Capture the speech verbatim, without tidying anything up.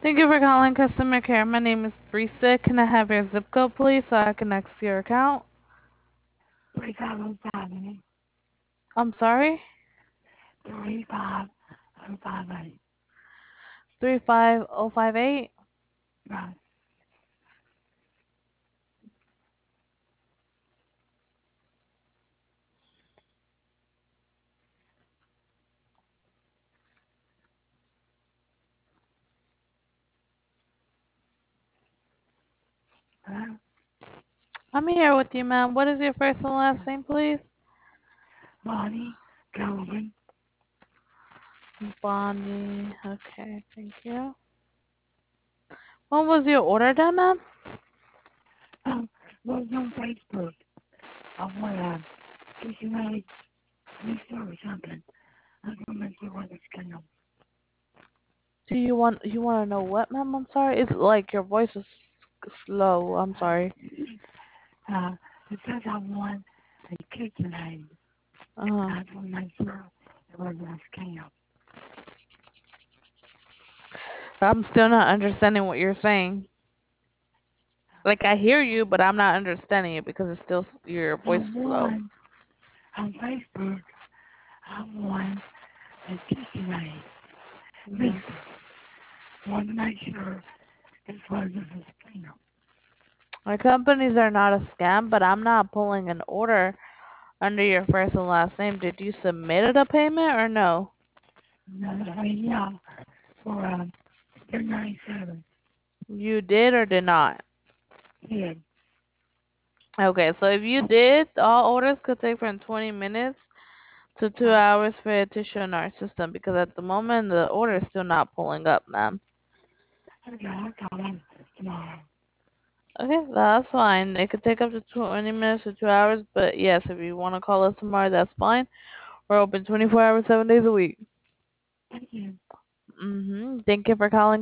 Thank you for calling customer care. My name is Teresa. Can I have your zip code, please, so I can access your account? Three five oh five eight. I'm sorry? Three five oh five eight. three five oh five eight? Right. Hello? I'm here with you, ma'am. What is your first and last name, please? Bonnie Golden. Bonnie. Okay, thank you. When was your order done, ma'am? Um, was on Facebook. I want to get you made me or something. I'm gonna make you want to scam. Do you want you want to know what, ma'am? I'm sorry. It's like your voice is slow. I'm sorry. Uh, it says I want a kitchen aid. Uh, I just want to make sure it wasn't a scam. I'm still not understanding what you're saying. Like I hear you, but I'm not understanding it because it's still your I voice is slow. won on Facebook. I won a kitchen aid. Mhm. Mixer. Want to make sure it wasn't a scam. My companies are not a scam, but I'm not pulling an order under your first and last name. Did you submit a payment or no? No, I mean, yeah, for um, two ninety-seven. You did or did not? Yeah. Okay, so if you did, all orders could take from twenty minutes to two Uh, hours for it to show in our system because at the moment the order is still not pulling up, ma'am. okay, I'll call them tomorrow. Okay, that's fine. It could take up to twenty minutes to two hours, but yes, if you want to call us tomorrow, that's fine. We're open twenty-four hours, seven days a week. Thank you. Mm-hmm. Thank you for calling